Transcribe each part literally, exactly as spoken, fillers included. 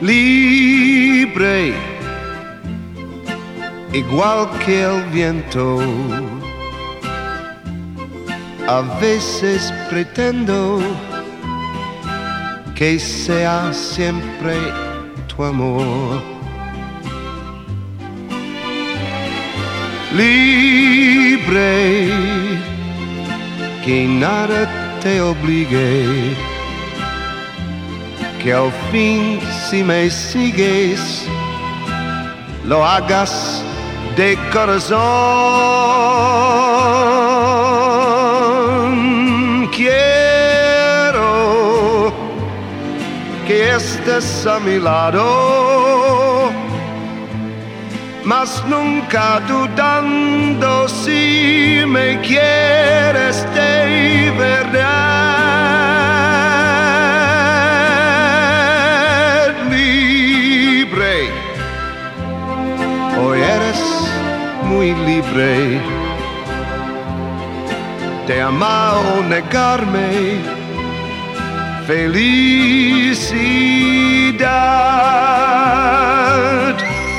libre, igual que el viento. A veces pretendo que sea siempre tu amor. Libre, que nada te obligue, que al fin si me sigues lo hagas de corazón. Quiero que estés a mi lado, mas nunca dudando si me quieres de verdad. Libre, hoy eres muy libre de amar o negarme felicidad.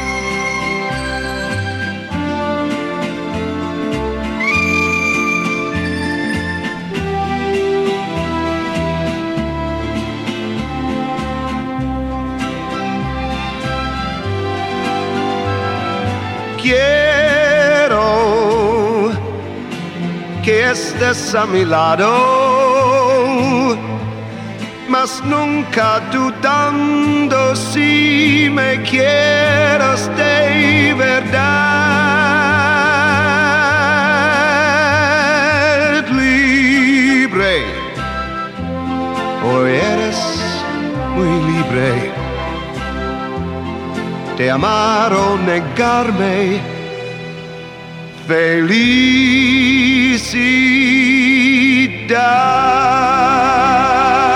Quiero que estés a mi lado, mas nunca dudando si me quieras de verdad. Libre, hoy eres muy libre de amar o negarme felicidad.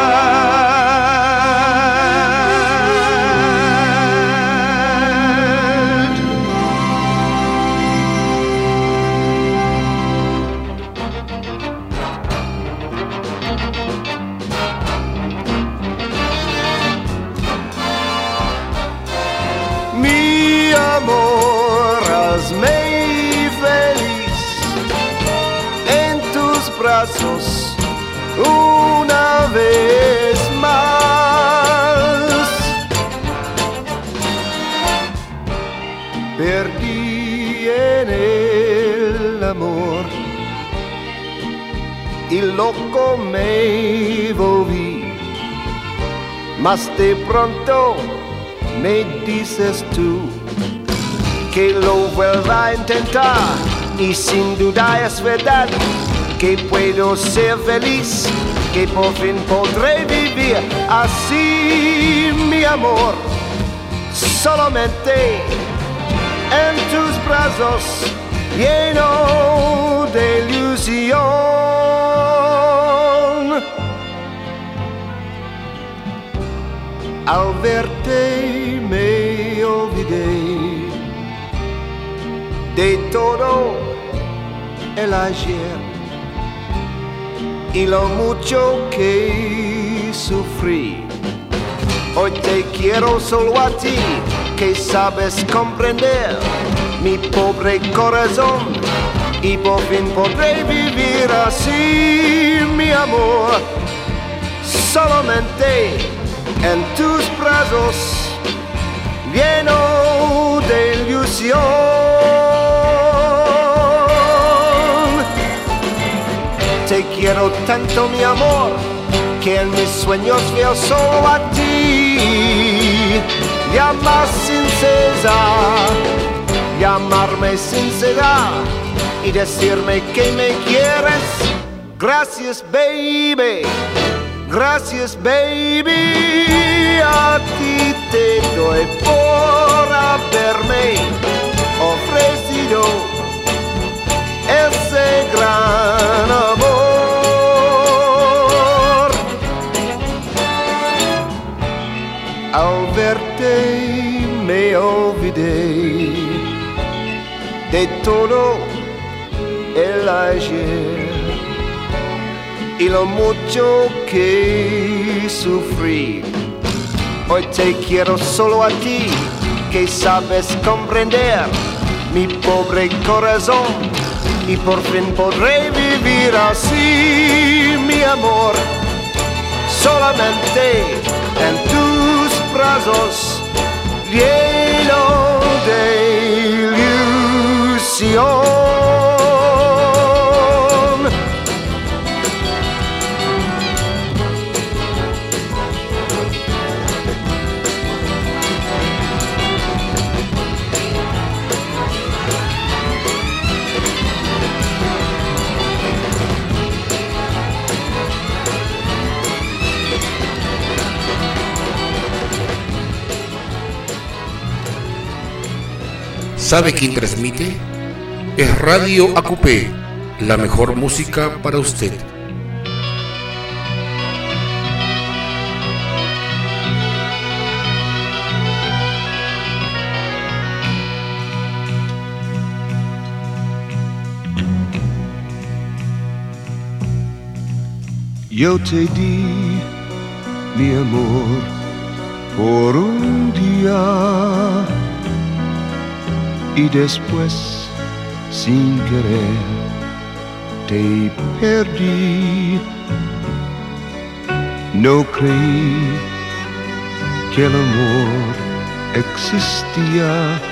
Mi amor, hazme feliz en tus brazos una vez más. Perdí en el amor y loco me volví, mas de pronto me dices tú que lo vuelva a intentar, y sin duda es verdad que puedo ser feliz, que por fin podré vivir así, mi amor, solamente en tus brazos, lleno de ilusión. Al verte me olvidé de todo el ayer y lo mucho que sufrí. Hoy te quiero solo a ti, que sabes comprender mi pobre corazón, y por fin podré vivir así, mi amor, solamente en tus brazos, lleno de ilusión. Te quiero tanto, mi amor, que en mis sueños veo solo a ti. Llamar sin cesar, llamarme sin cesar y decirme que me quieres. Gracias, baby. Gracias, baby, a ti te doy por haberme ofrecido ese gran amor. Al verte me olvidé de todo el ayer y lo mucho que sufrí. hoy te quiero solo a ti, que sabes comprender mi pobre corazón, y por fin podré vivir así, mi amor, solamente en tus brazos, lleno de ilusión. ¿Sabe quién transmite? Es Radio A Q P, la mejor música para usted. Yo te di mi amor por un día y después, sin querer, te perdí. No creí que el amor existía,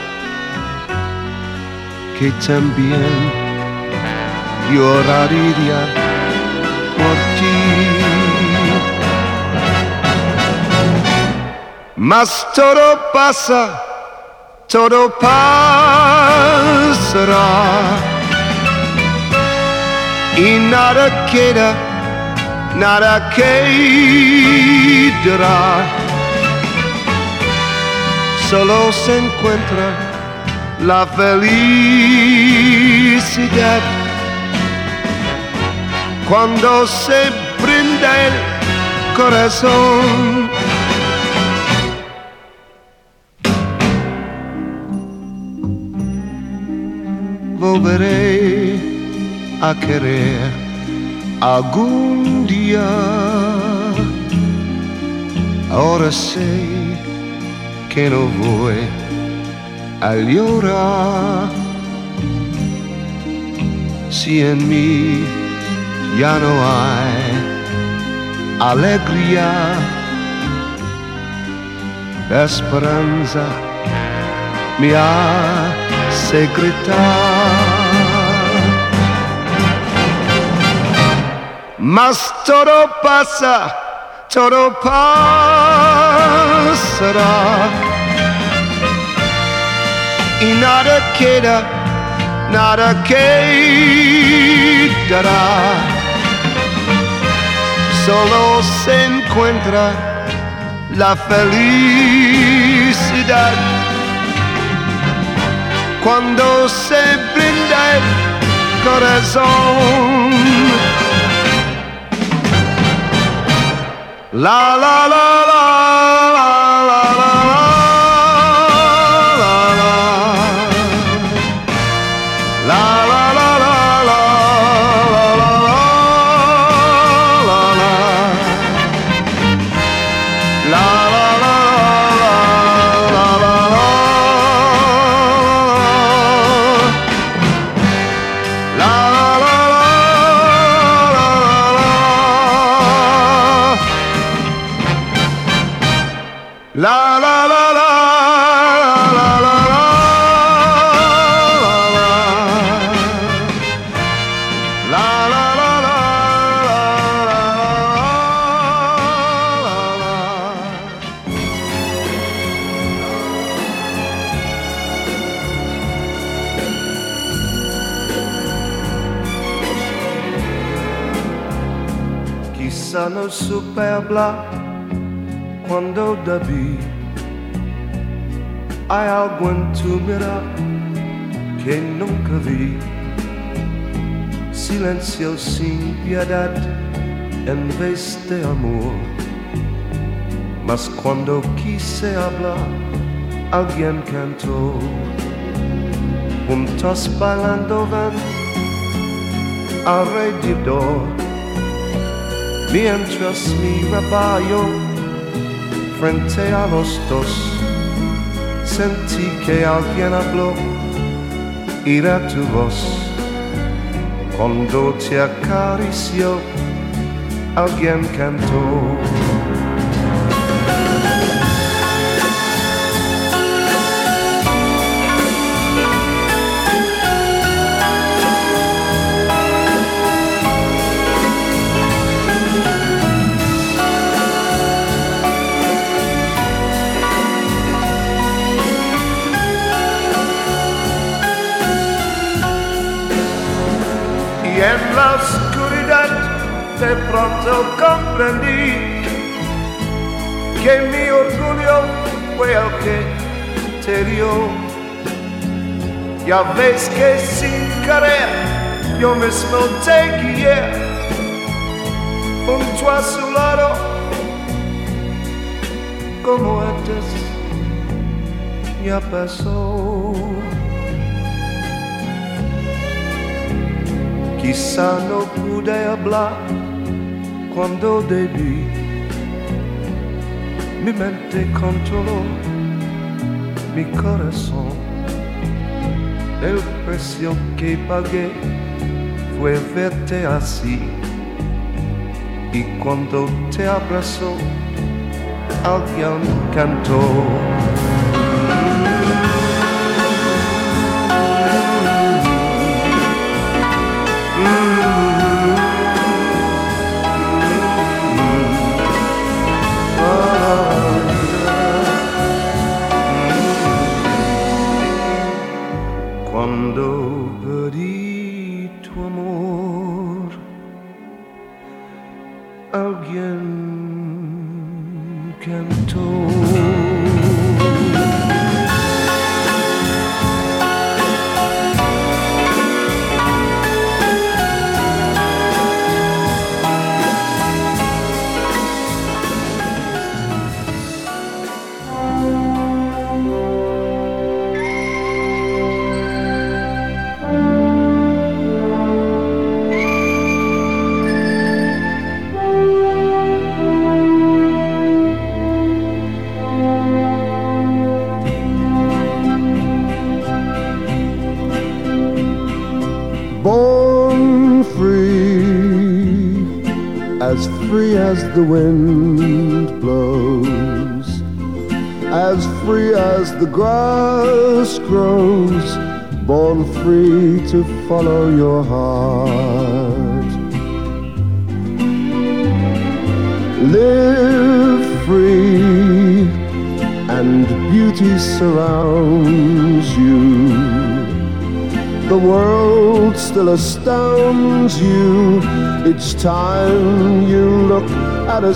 que también lloraría por ti. Mas todo pasa, todo pasará y nada queda, nada quedará. Solo se encuentra la felicidad cuando se brinda el corazón. Volveré a querer algún día. Ahora sé que no voy a llorar si en mí ya no hay alegría, esperanza me hace gritar. Mas todo pasa, todo pasará y nada queda, nada quedará. Solo se encuentra la felicidad cuando se brinda el corazón. La la la la la la la la la la la la La la la la la la la la la Quizá no supe hablar cuando debí. Hay algo en tu mirar que nunca vi. Silencio sin piedad en vez de amor. Mas cuando quise hablar, alguien cantó. Juntos bailando van alrededor, mientras mi rebaño frente a los dos sentí que alguien habló y era tu voz. Cuando te acarició, alguien cantó. Y en la oscuridad de pronto comprendí que mi orgullo fue el que te dio. Ya ves que sin querer yo mismo te guié junto a su lado, como antes ya pasó. Quizá no pude hablar cuando debí, mi mente controló mi corazón. El precio que pagué fue verte así, y cuando te abrazó, alguien cantó. Cuando perdí tu amor, alguien cantó. Born free, as free as the wind blows, as free as the grass grows, born free to follow your heart. Live free and beauty surrounds you. The world still astounds you each time you look at a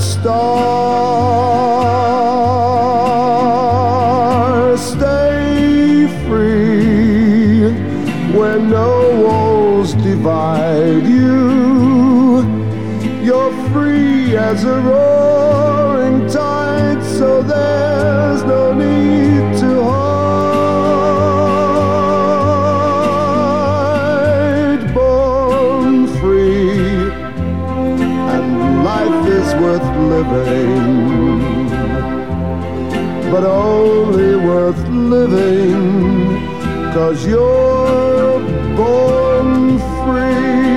star. Stay free where no walls divide you. You're free as a roaring tide, so there's no need to hide. Worth living, but only worth living 'cause you're born free.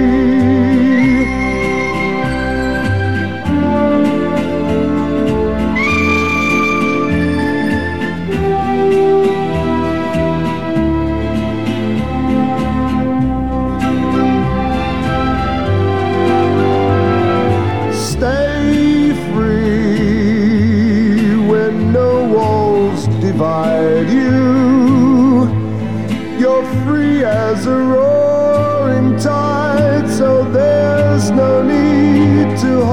Divide you. You're free as a roaring tide, so there's no need to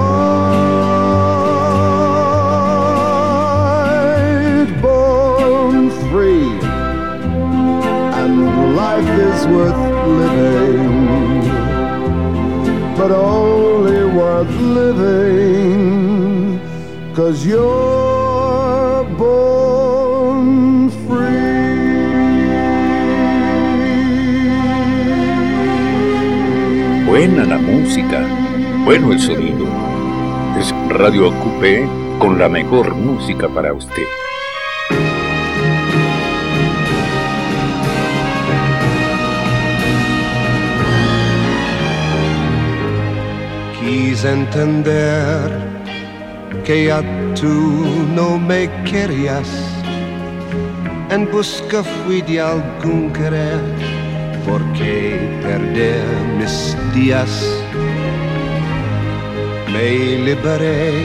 hide. Born free, and life is worth living, but only worth living 'cause you're born. Buena la música, bueno el sonido. Es Radio Acupé con la mejor música para usted. Quise entender que ya tú no me querías, en busca fui de algún querer, porque perder mis días. Me liberé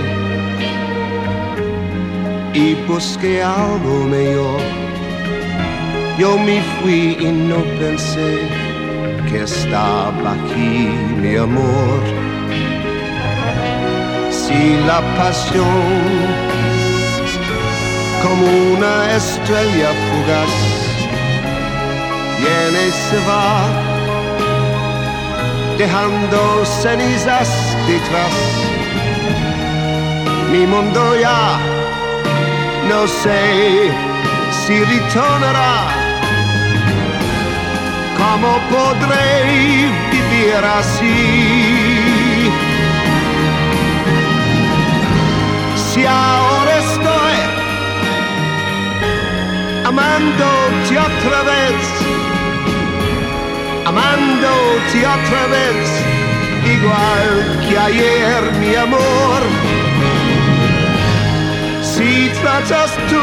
y busqué algo mejor. Yo me fui y no pensé que estaba aquí mi amor. Si la pasión como una estrella fugaz viene y se va, dejando cenizas detrás, mi mundo ya no sé si retornará. ¿Cómo podré vivir así? Si ahora estoy amándote otra vez, amándote otra vez, igual que ayer, mi amor. Si tratas tú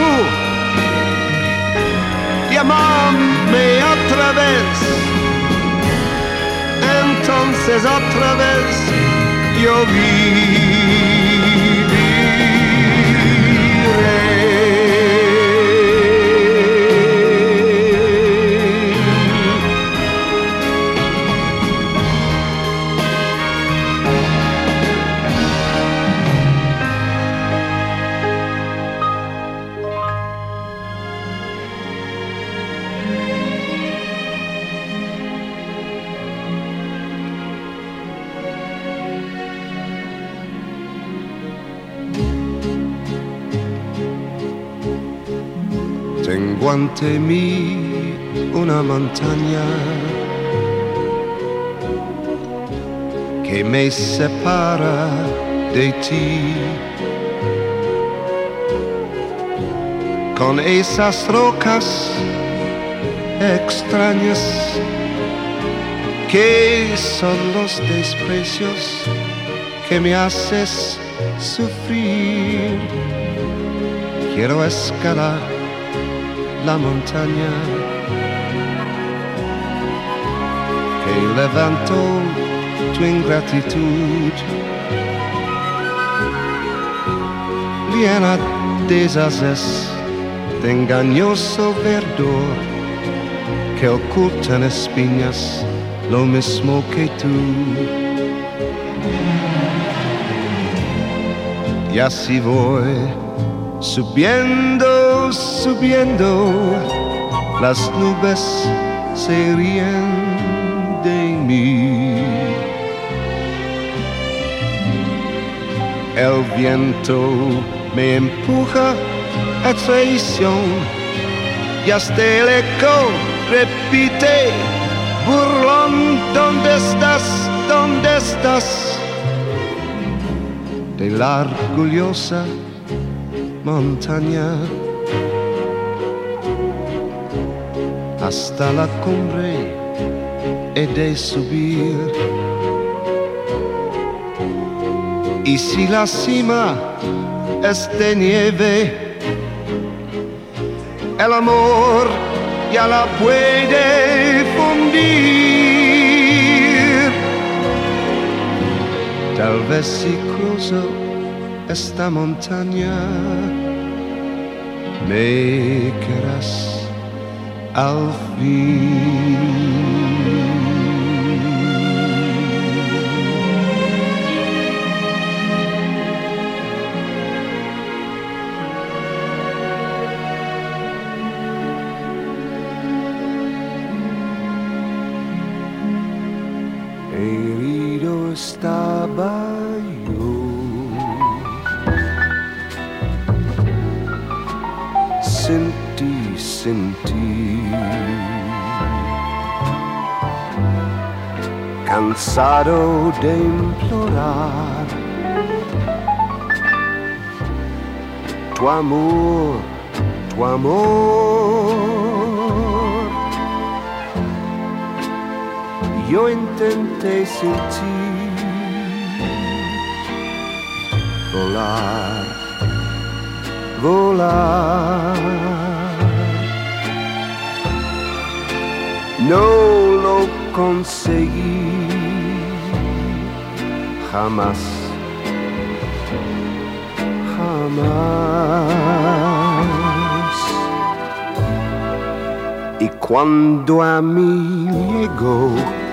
de amarme otra vez, entonces otra vez yo viviré. Tengo ante mí una montaña que me separa de ti. Con esas rocas extrañas que son los desprecios que me haces sufrir, quiero escalar la montaña que levantó tu ingratitud, llena de desazes, de engañoso verdor que ocultan espinas lo mismo que tú. Y así voy subiendo, subiendo, las nubes se ríen de mí. El viento me empuja a traición y hasta el eco repite, burlón, ¿dónde estás? ¿Dónde estás? De la orgullosa montaña hasta la cumbre he de subir, y si la cima es de nieve, el amor ya la puede fundir. Tal vez si cruzo esta montaña me querrás al fin. Herido estaba yo, sin ti, sin ti, cansado de implorar tu amor, tu amor. Yo intenté sin ti volar, volar. No lo conseguí jamás, jamás. Y cuando a mí llegó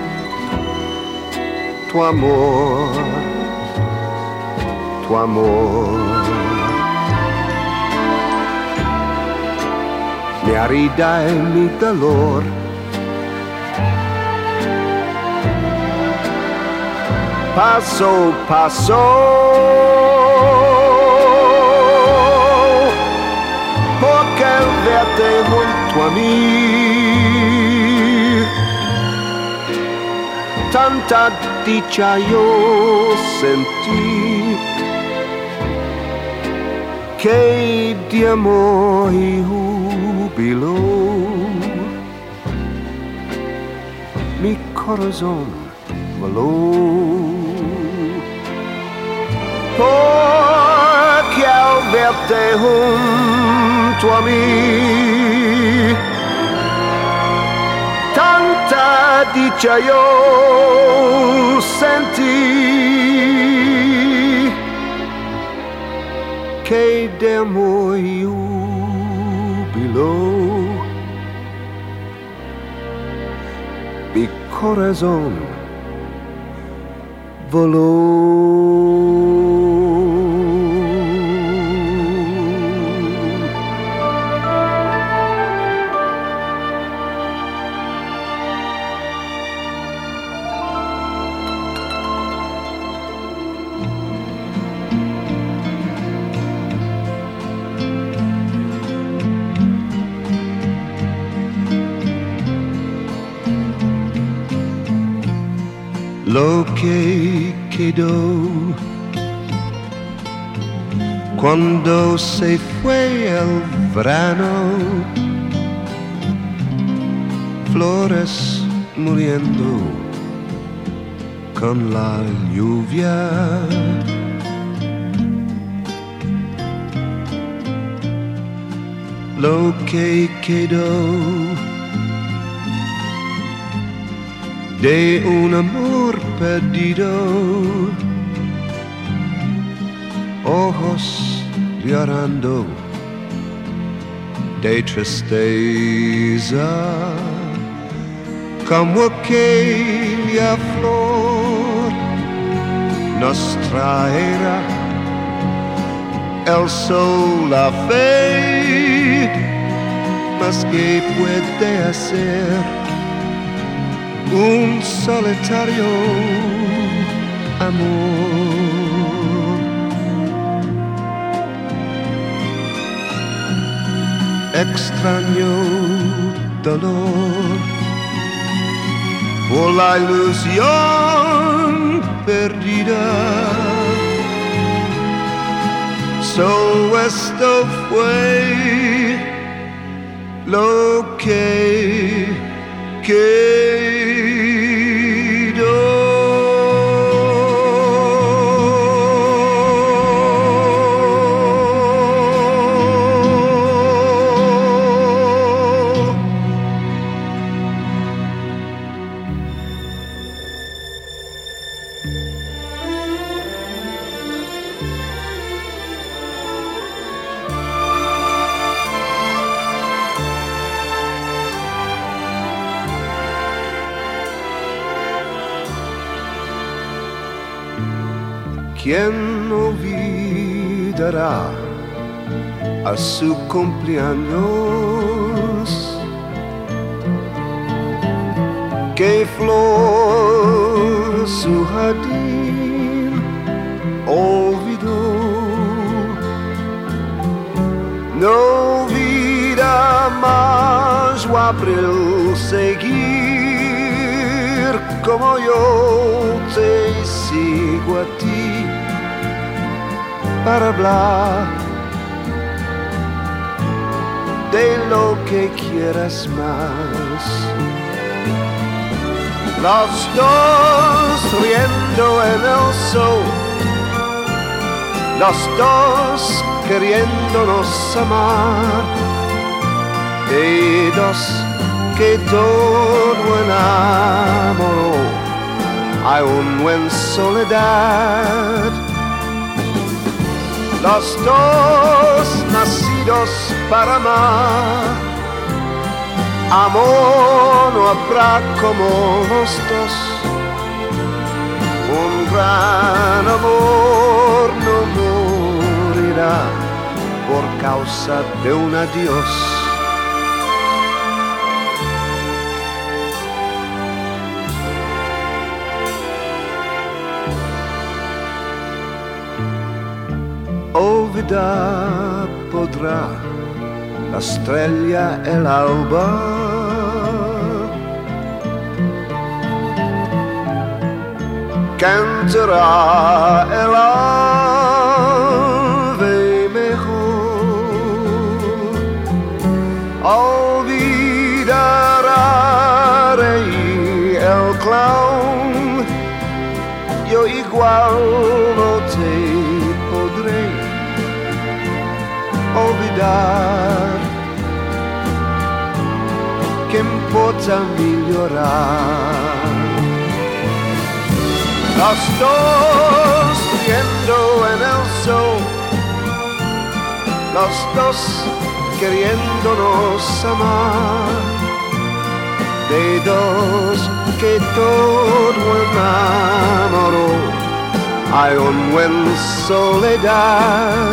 tu amor, tu amor, mi herida y mi dolor pasó, pasó, porque al verte junto a mí tanta dicha yo sentí, que de amor y júbilo mi corazón voló. Porque al verte junto a mí tanta dicha yo sentí, que de amor y júbilo mi corazón voló. Lo que quedó cuando se fue el verano, flores muriendo con la lluvia, lo que quedó de un amor perdido, ojos llorando de tristeza, como aquella flor nos traerá el sol, la fe, mas que puede hacer un solitario amor. Extraño dolor por la ilusión perdida. Solo esto fue lo que quedó. ¿Quién olvidará a su cumpleaños? ¿Qué flor su jardín olvidó? No olvida más o abril seguir como yo te sigo a ti, para hablar de lo que quieras más. Los dos riendo en el sol, los dos queriéndonos amar, y dos que todo enamoró, aún en soledad. Los dos nacidos para amar, amor no habrá como los dos. Un gran amor no morirá por causa de un adiós. Olvidar podrá la estrella el alba, cantará el ave mejor, olvidará reír el clown, yo igual no te podré olvidar. ¿Qué importa mi llorar? Los dos riendo en el sol, los dos queriéndonos amar, de dos que todo enamoró, aún en soledad.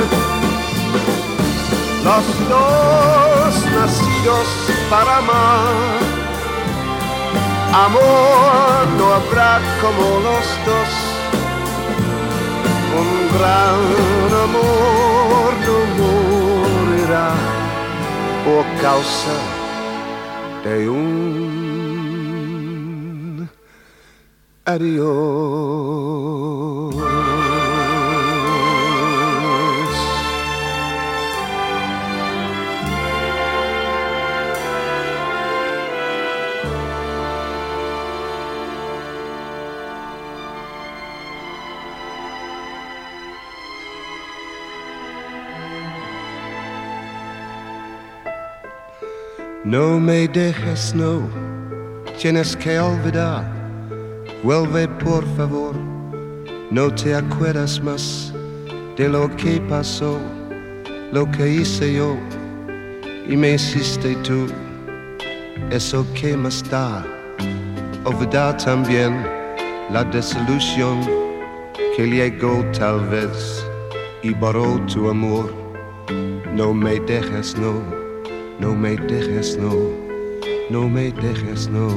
Los dos nacidos para amar, amor no habrá como los dos. Un gran amor no morirá por causa de un adiós. No me dejes, no, tienes que olvidar. Vuelve por favor, no te acuerdas más de lo que pasó, lo que hice yo y me hiciste tú. Eso que más da, olvidar también la desilusión que llegó tal vez y borró tu amor. No me dejes, no. No me dejes, no, no me dejes, no.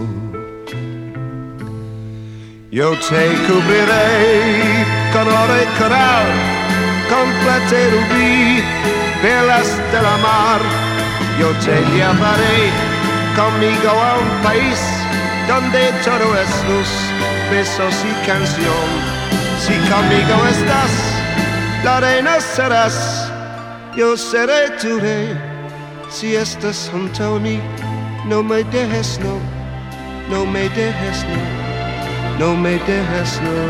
Yo te cubriré con oro y coral, con plata y rubí, perlas de la mar. Yo te llevaré conmigo a un país donde todo es luz, besos y canción. Si conmigo estás, la reina serás, yo seré tu rey. Si estás junto a mí, no me dejes, no, no me dejes, no, no me dejes, no.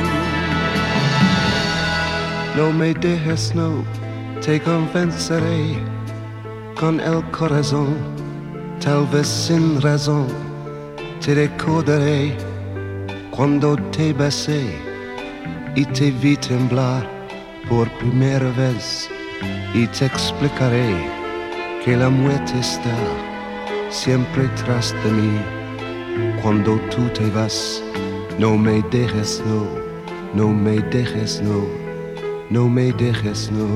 No me dejes, no, te convenceré con el corazón, tal vez sin razón, te recordaré cuando te besé y te vi temblar por primera vez y te explicaré que la muerte está siempre tras de mí. Cuando tú te vas, no me dejes, no, no me dejes, no, no me dejes, no.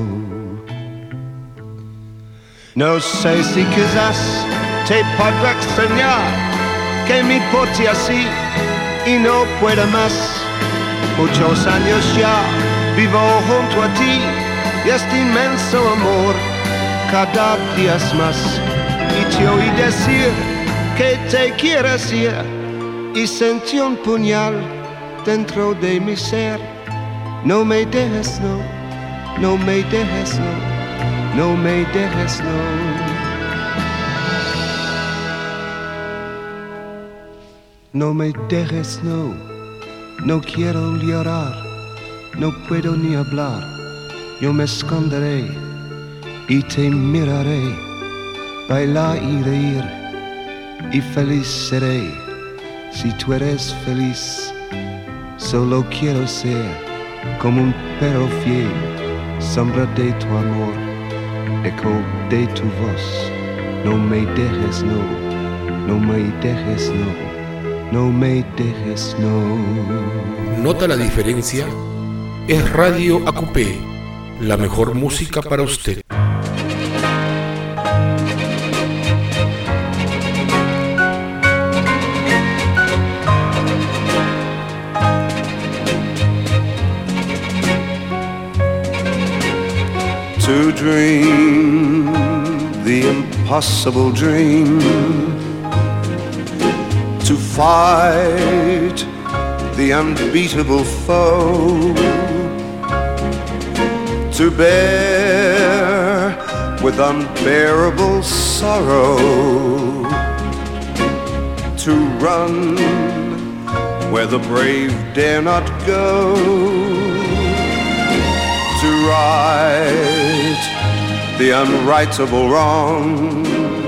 No sé si quizás te podrá extrañar que me porte así y no pueda más. Muchos años ya vivo junto a ti y este inmenso amor cada día es más, y te oí decir que te quieres ir y sentí un puñal dentro de mi ser. No me dejes, no, no me dejes, no, no me dejes, no. No me dejes, no, no quiero llorar, no puedo ni hablar, yo me esconderé y te miraré, bailar y reír, y feliz seré, si tú eres feliz, solo quiero ser como un perro fiel, sombra de tu amor, eco de tu voz, no me dejes, no, no me dejes, no. No me dejes, no. ¿Nota la diferencia? Es Radio A Q P, la mejor música para usted. To dream the impossible dream, to fight the unbeatable foe, to bear with unbearable sorrow, to run where the brave dare not go, to right the unrightable wrong,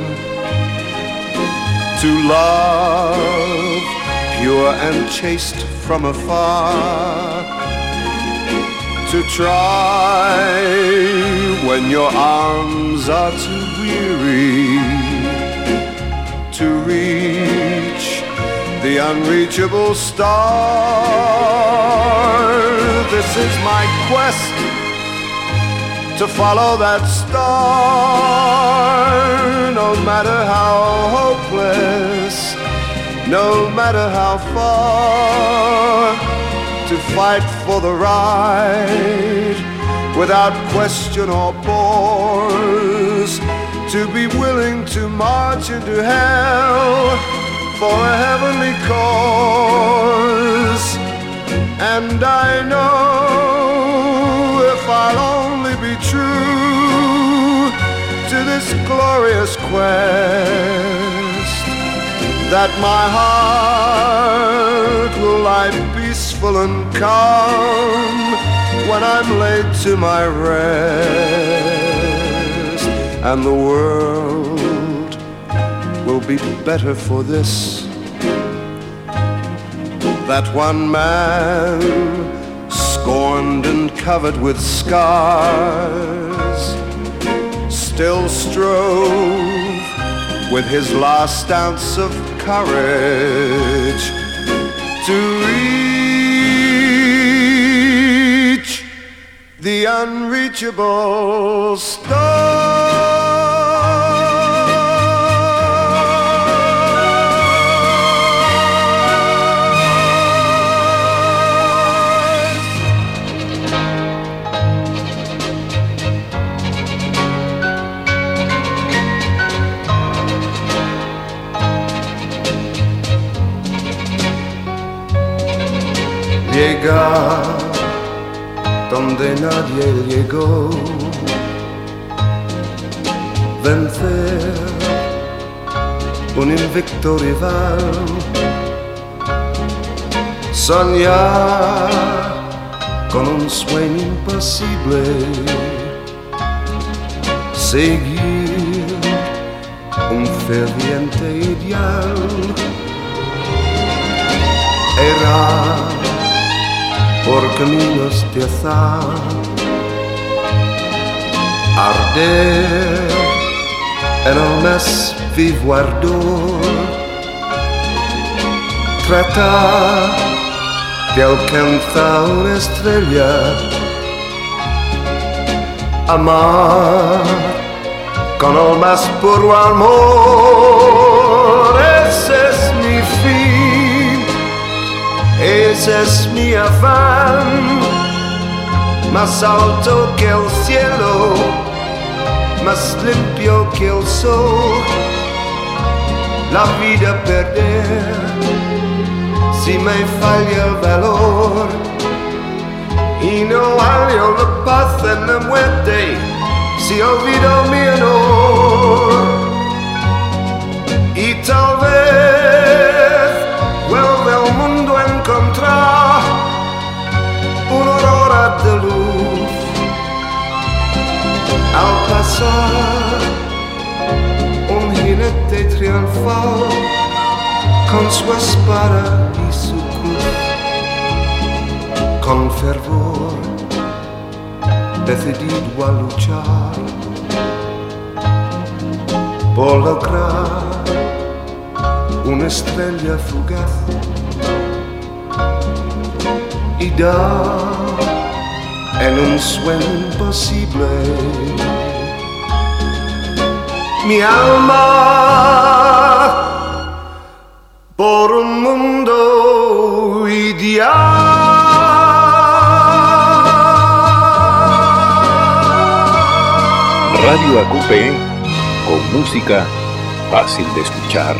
to love pure and chaste from afar, to try when your arms are too weary, to reach the unreachable star. This is my quest, to follow that star, no matter how hopeless, no matter how far, to fight for the right, without question or pause, to be willing to march into hell for a heavenly cause. And I know if I'll only be true to this glorious quest, that my heart will lie peaceful and calm when I'm laid to my rest, and the world will be better for this, that one man, scorned and covered with scars, still strove with his last ounce of courage to reach the unreachable star. Llegar donde nadie llegó, vencer un invicto rival, soñar con un sueño imposible, seguir un ferviente ideal, errar por caminos de azar, arder en el más vivo ardor, tratar de alcanzar una estrella, amar con el más puro amor. Ese es mi fin, ese es mi afán, más alto que el cielo, más limpio que el sol. La vida perder si me falla el valor, y no hallo la paz en la muerte si olvido mi honor. Y tal vez Al pasar un jinete triunfal con su espada y su cruz, con fervor decidido a luchar por lograr una estrella fugaz y dar en un sueño imposible mi alma por un mundo ideal. Radio A Q P, con música fácil de escuchar.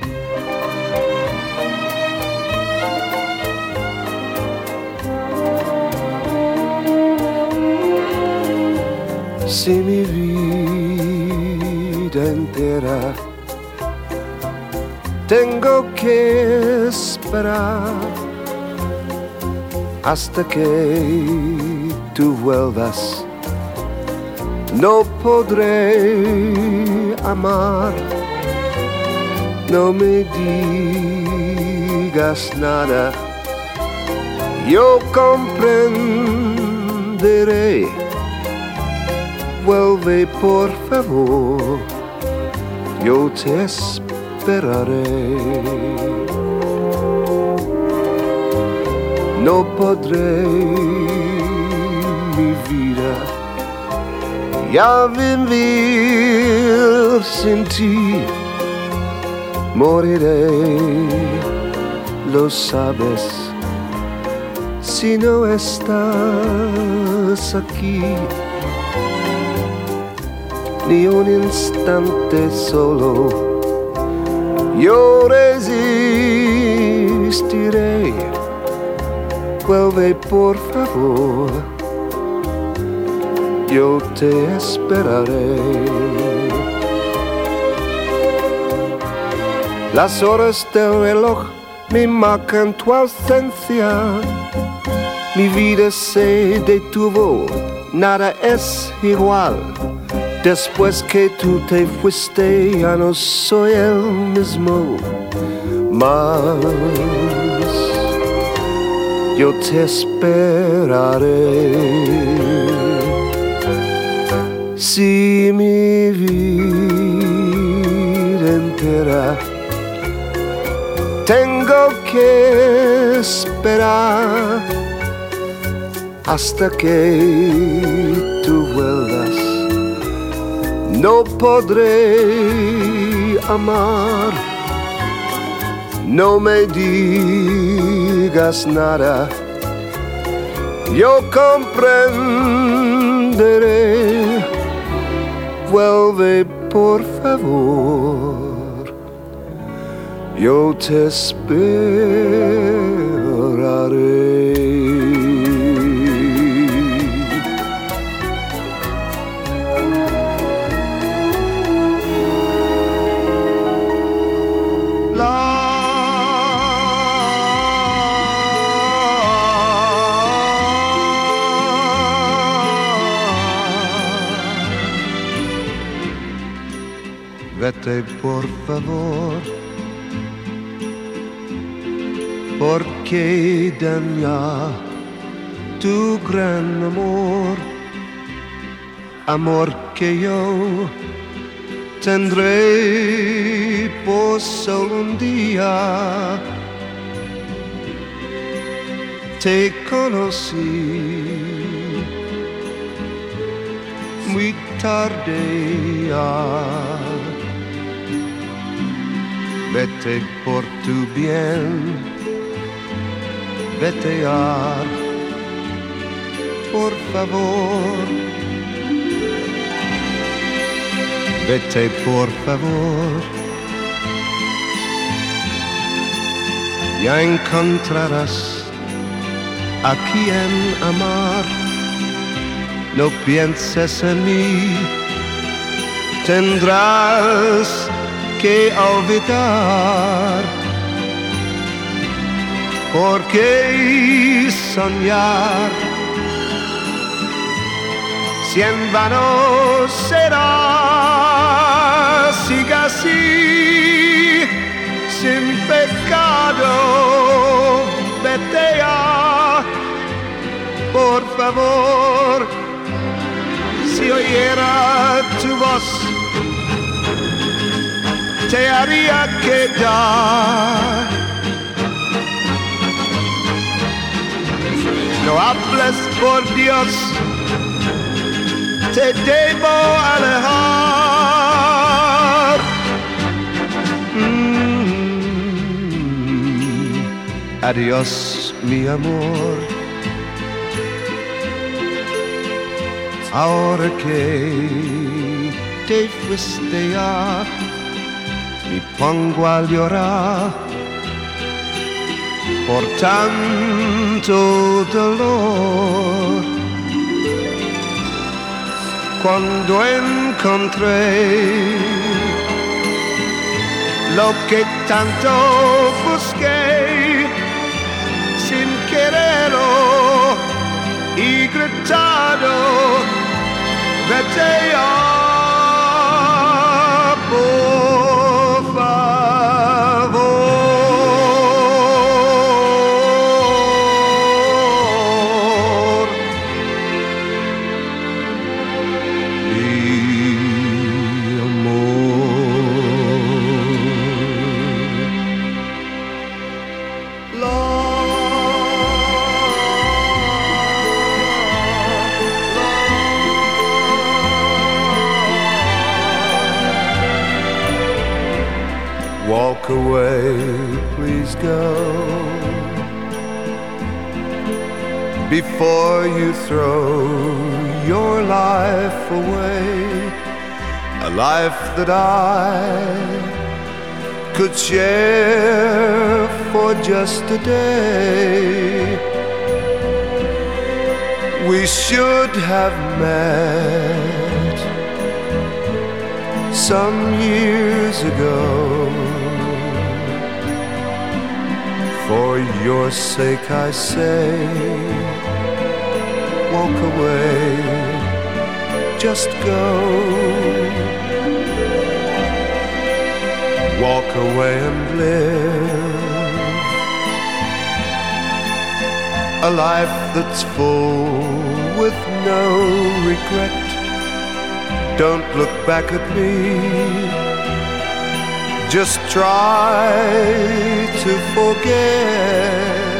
Si mi vida entera tengo que esperar hasta que tú vuelvas, no podré amar. No me digas nada, yo comprenderé. Vuelve por favor, yo te esperaré. No podré mi vida ya vivir sin ti. Moriré, lo sabes, si no estás aquí. Ni un instante solo yo resistiré. Vuelve por favor, yo te esperaré. Las horas del reloj me marcan tu ausencia. Mi vida se detuvo, nada es igual. Después que tú te fuiste ya no soy el mismo más. Yo te esperaré. Si mi vida entera tengo que esperar hasta que tú vuelvas, no podré amar. No me digas nada, yo comprenderé. Vuelve por favor, yo te esperaré. Vete por favor, porque daña tu gran amor, amor que yo tendré por solo un día. Te conocí muy tarde ya. Vete por tu bien, vete ya, por favor. Vete por favor, ya encontrarás a quien amar. No pienses en mí, tendrás que olvidar, porque soñar si en vano será, siga así, sin pecado, vete ya, por favor, si oyera tu voz, te haría quedar. No hables, por Dios, te debo alejar. Mm, adiós, mi amor. Ahora que te fuiste ya, me pongo a llorar por tanto dolor. Cuando encontré lo que tanto busqué sin quererlo y gritado, vete ya, por favor. Walk away, please go, before you throw your life away, a life that I could share for just a day. We should have met some years ago. For your sake I say, walk away, just go. Walk away and live a life that's full with no regret. Don't look back at me, just try to forget.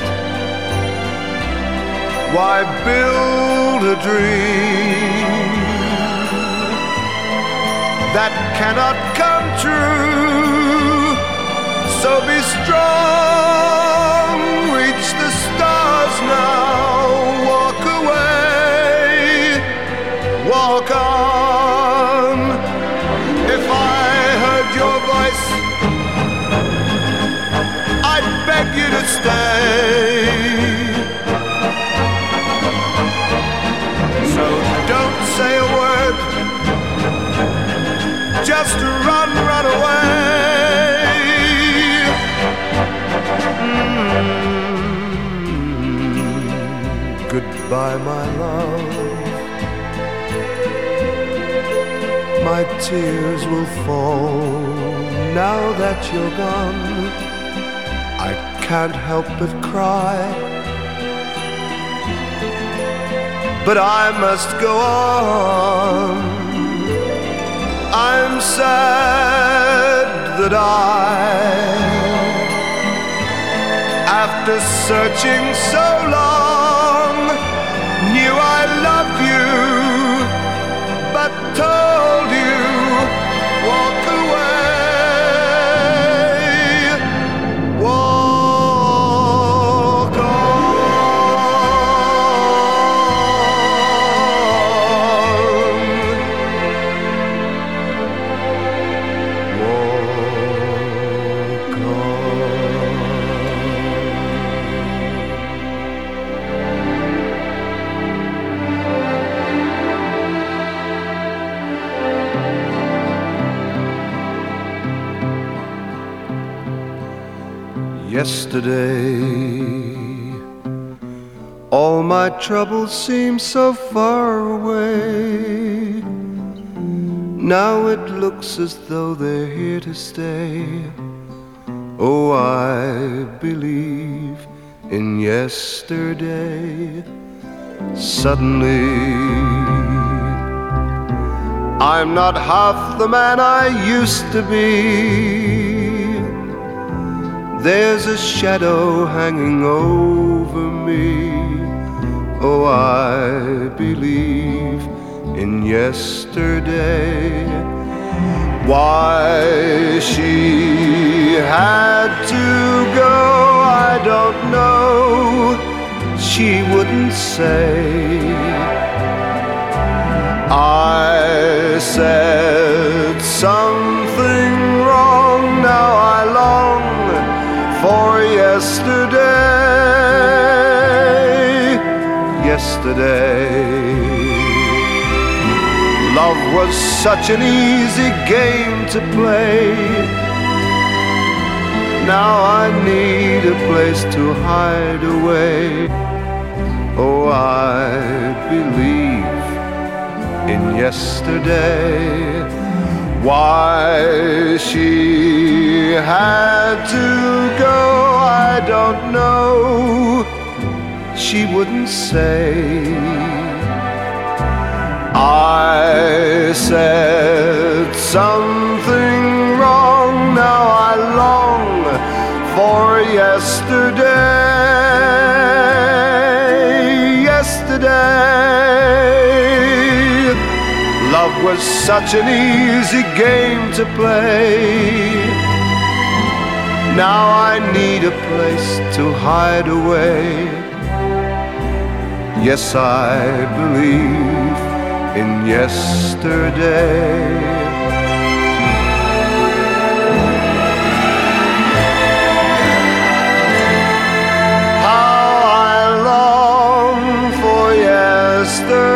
Why build a dream that cannot come true? So be strong, reach the stars now. Walk away, walk on. If I heard your voice, I'd beg you to stay. So don't say a word, just run, run away. Mm, goodbye, my love. My tears will fall now that you're gone. I can't help but cry, but I must go on. I'm sad that I, after searching so long, knew I loved you, but told you, walk away. Yesterday, all my my troubles seem so far away. Now it looks as though they're here to stay. Oh, I believe in yesterday. Suddenly, I'm not half the man I used to be. There's a shadow hanging over me. Oh, I believe in yesterday. Why she had to go, I don't know. She wouldn't say. I said something wrong. Now I long for yesterday. Yesterday. Love was such an easy game to play. Now I need a place to hide away. Oh, I believe in yesterday. Why she had to go, I don't know. She wouldn't say. I said something wrong. Now I long for yesterday. Yesterday. Love was such an easy game to play. Now I need a place to hide away. Yes, I believe in yesterday. How I long for yesterday.